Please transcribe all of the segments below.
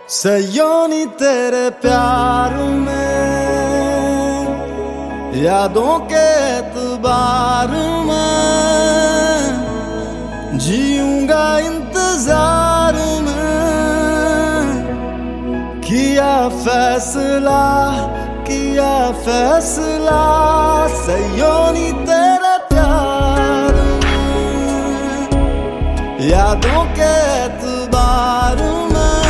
सयोनी तेरे प्यार में, यादों के एतबार में जीऊंगा इंतजार में। किया फैसला सयोनी तेरे प्यार में, यादों के एतबार में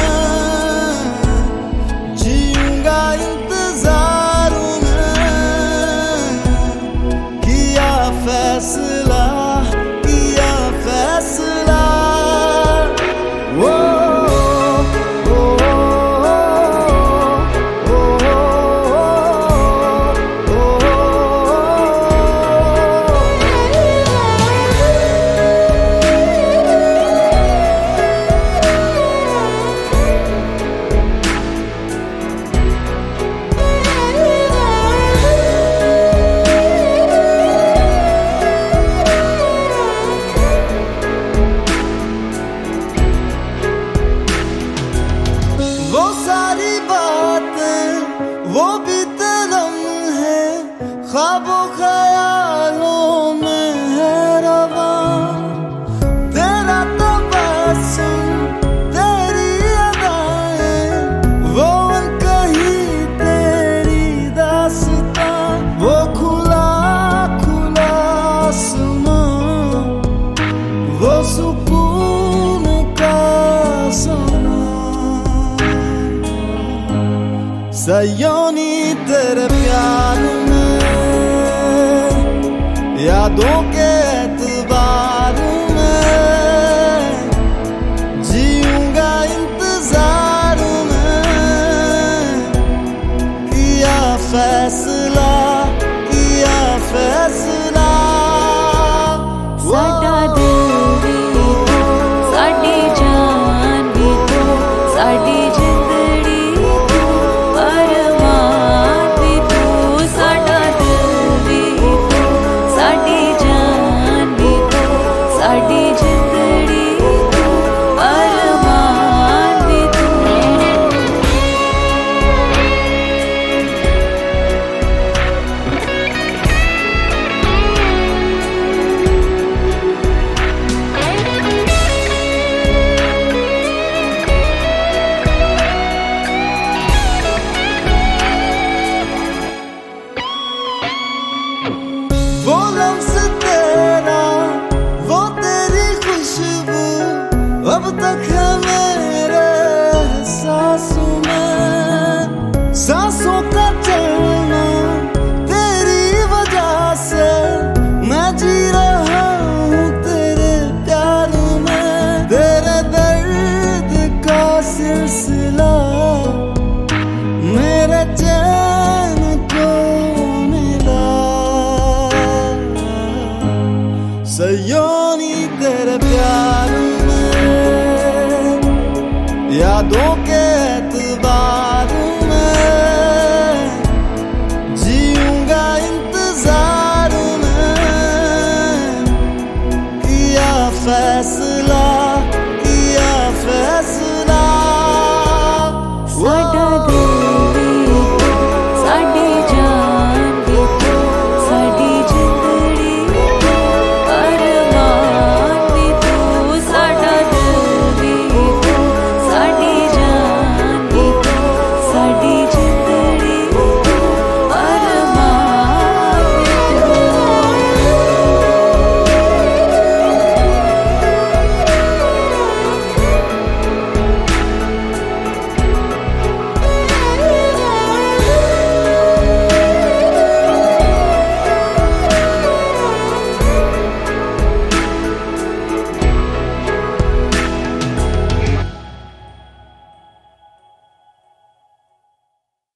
जीऊंगा इंतजार में। किया फैसला वो सारी बातें वो भी तरम है, ख्वाबों ख्यालों में है रवा। तेरा तबस्सुम तेरी अदाएं, वो कहीं तेरी दास्तां। वो खुला आसमां, वो सुकून का समा। सयोनी तेरे प्यार में, यादों के एतबार में जीऊंगा इंतजार में। किया फैसला साडा दिल भी तो, साडी जान भी तो, साडी जिंदड़ी वो लफ्ज़ तेरा, वो तेरी खुशबू अब तक है मेरे सांसों में। सांसों का चलना तेरी वजह से, मैं जी रहा हूँ तेरे प्यार में। तेरे दर्द का सिलसिला मेरे चैन को मिला। सयोनी तेरे प्यार में, यादों के एतबार में जीऊंगा इंतजार में। किया फैसला